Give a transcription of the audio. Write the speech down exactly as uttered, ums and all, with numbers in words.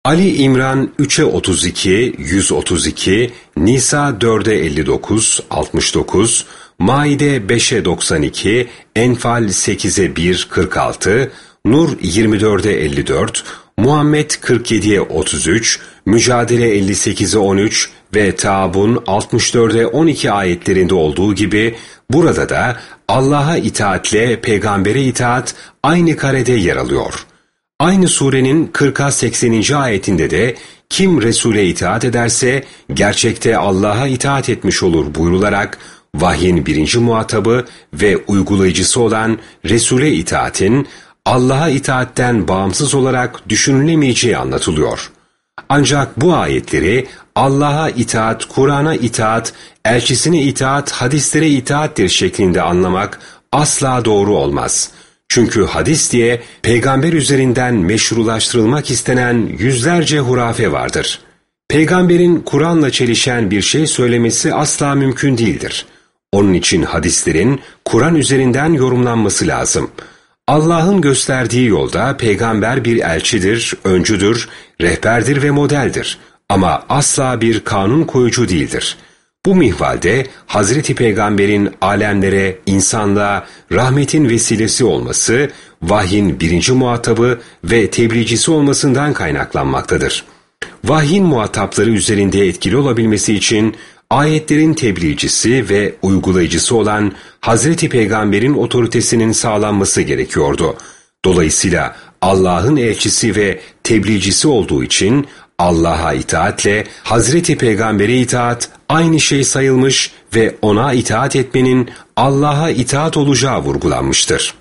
Ali İmran üçe otuz iki, yüz otuz iki, Nisa dörde elli dokuz, altmış dokuz, Maide beşe doksan iki, Enfal sekize bir, kırk altı, Nur yirmi dörde elli dört, Muhammed kırk yediye otuz üç, Mücadele elli sekize on üç ve Tağabun altmış dörde on iki ayetlerinde olduğu gibi burada da Allah'a itaatle peygambere itaat aynı karede yer alıyor. Aynı surenin kırka sekseninci ayetinde de kim Resul'e itaat ederse gerçekte Allah'a itaat etmiş olur buyrularak vahyin birinci muhatabı ve uygulayıcısı olan Resul'e itaatin Allah'a itaatten bağımsız olarak düşünülemeyeceği anlatılıyor. Ancak bu ayetleri Allah'a itaat, Kur'an'a itaat, elçisine itaat, hadislere itaattir şeklinde anlamak asla doğru olmaz. Çünkü hadis diye peygamber üzerinden meşrulaştırılmak istenen yüzlerce hurafe vardır. Peygamberin Kur'an'la çelişen bir şey söylemesi asla mümkün değildir. Onun için hadislerin Kur'an üzerinden yorumlanması lazım. Allah'ın gösterdiği yolda peygamber bir elçidir, öncüdür, rehberdir ve modeldir. Ama asla bir kanun koyucu değildir. Bu mihvalde Hazreti Peygamber'in alemlere, insanlığa rahmetin vesilesi olması, vahyin birinci muhatabı ve tebliğcisi olmasından kaynaklanmaktadır. Vahyin muhatapları üzerinde etkili olabilmesi için ayetlerin tebliğcisi ve uygulayıcısı olan Hazreti Peygamber'in otoritesinin sağlanması gerekiyordu. Dolayısıyla Allah'ın elçisi ve tebliğcisi olduğu için Allah'a itaatle Hazreti Peygamber'e itaat aynı şey sayılmış ve ona itaat etmenin Allah'a itaat olacağı vurgulanmıştır.